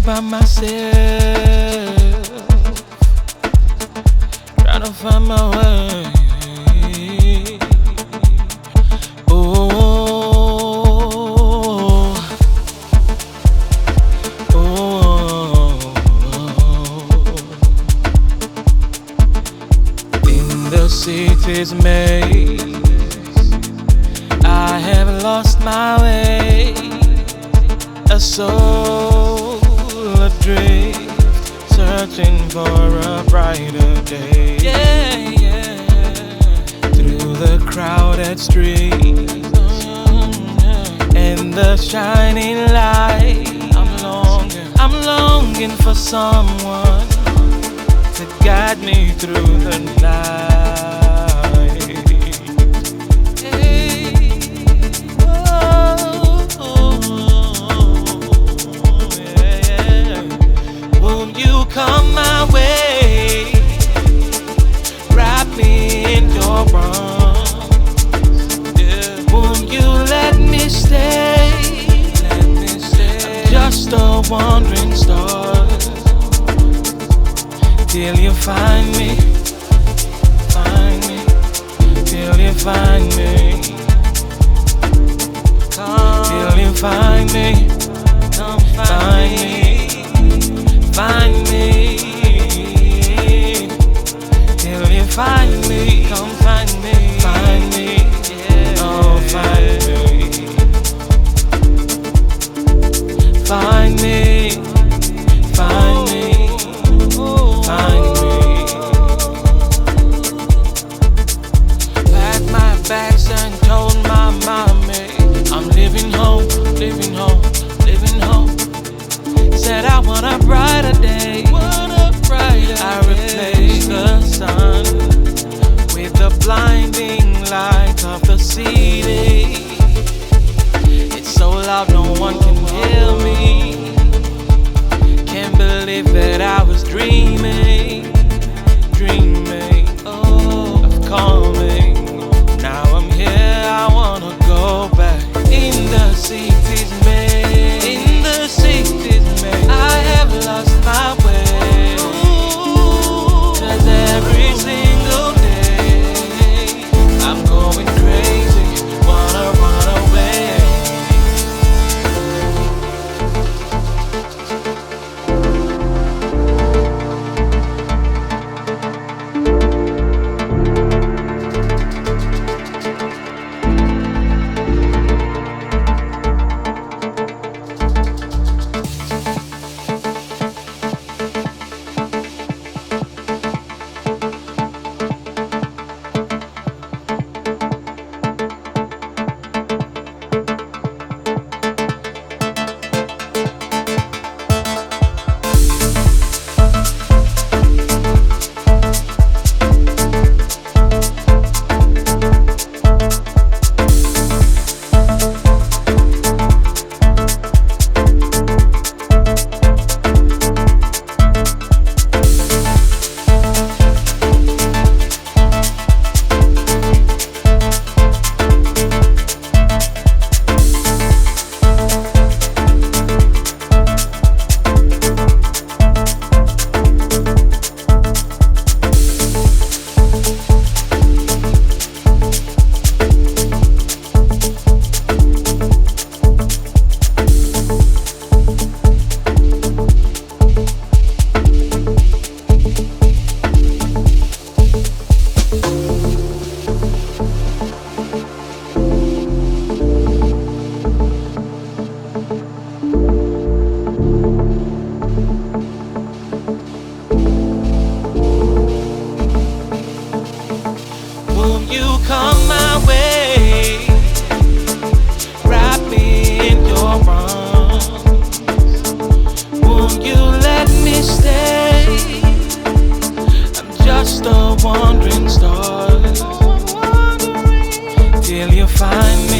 by myself, trying to find my way. Oh, oh, in the city's maze, I have lost my way. A soul adrift, searching for a brighter day. Yeah, yeah. Through the crowded streets and the shining light, I'm longing for someone to guide me through the night. Come my way, wrap me in your arms. Yeah. Won't you let me stay? I'm just a wandering star till you find me, till you find me, till you find me, find me. Find me, till you find me, come find me, yeah. Oh, find me, find me, find me, find me. Packed my bags and told my mommy I'm living home, living home, living home. Said I want a brighter day. I replaced the sun with the blinding light of the city. It's so loud no one can hear me. Can't believe that I was dreaming of coming. Now I'm here, I wanna go back. In the city's maze, in the city's maze, I have lost my way. 'Cause every single day I'm going crazy, wanna run away. You come my way, wrap me in your arms. Won't you let me stay? I'm just a wandering star till you find me.